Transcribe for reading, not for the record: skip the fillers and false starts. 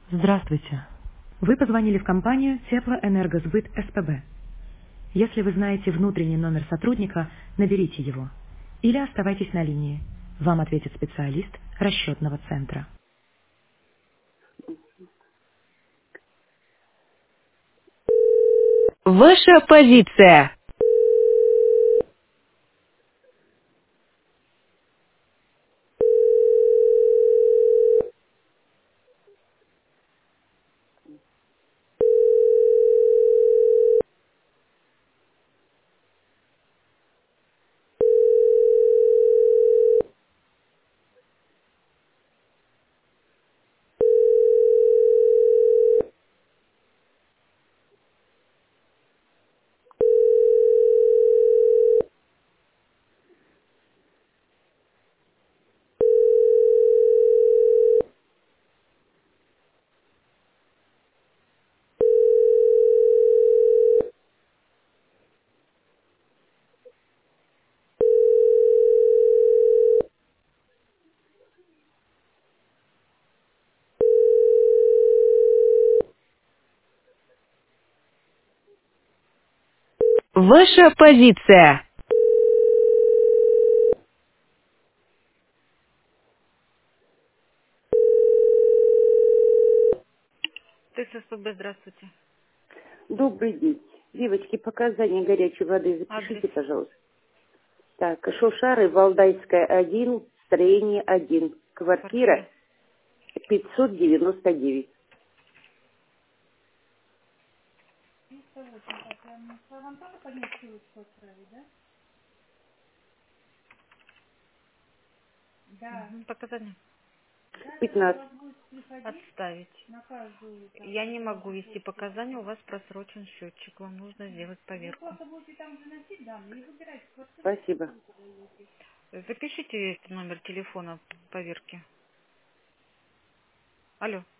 Здравствуйте. Вы позвонили в компанию Теплоэнергосбыт СПБ. Если вы знаете внутренний номер сотрудника, наберите его. Или оставайтесь на линии. Вам ответит специалист расчетного центра. Ваша позиция. Ваша позиция. ТССПБ, здравствуйте. Добрый день. Девочки, показания горячей воды Адрес. запишите, пожалуйста. Так, Шушары, Валдайская, 1, строение 1, Квартира. квартира 599. Показания. 15. Отставить. Я не могу вести показания, у вас просрочен счетчик. Вам нужно сделать поверку. Спасибо. Запишите номер телефона поверки. Алло.